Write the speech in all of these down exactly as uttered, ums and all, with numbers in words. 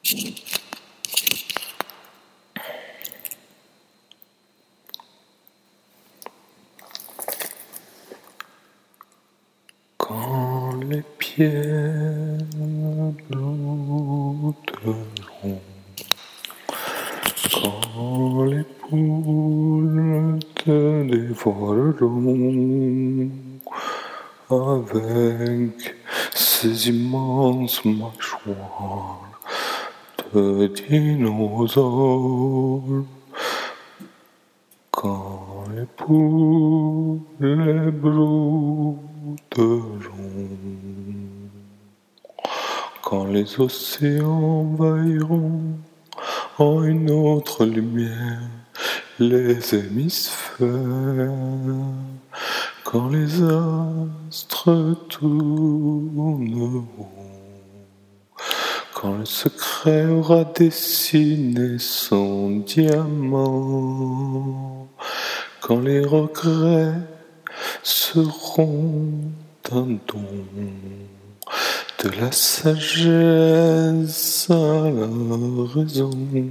Quand les pierres blotteront, quand les poules te dévoreront avec ces immenses mâchoires de dinosaures, quand les poules les brouteront, quand les océans envahiront en une autre lumière les hémisphères, quand les astres tourneront, quand le secret aura dessiné son diamant, quand les regrets seront un don de la sagesse à la raison,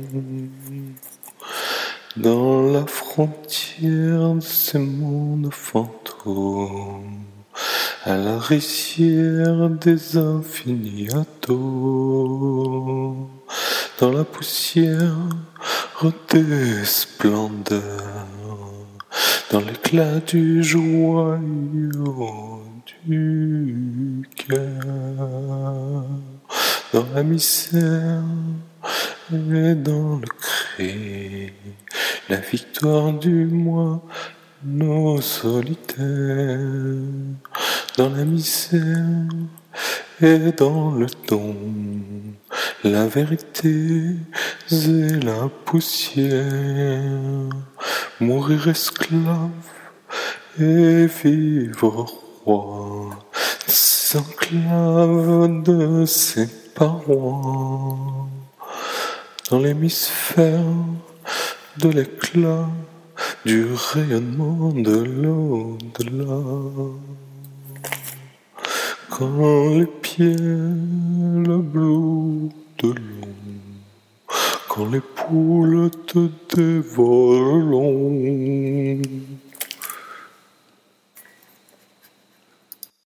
dans la frontière de ces mondes fantômes, à la rizière des infinis atomes, dans la poussière des splendeurs, dans l'éclat du joyau du cœur, dans la misère et dans le cri, la victoire du moi, nos solitaires, dans la misère et dans le don, la vérité et la poussière, mourir esclave et vivre roi, des enclaves de ses parois, dans l'hémisphère de l'éclat du rayonnement de l'au-delà, quand les pierres blouteront, quand les poules te dévoreront.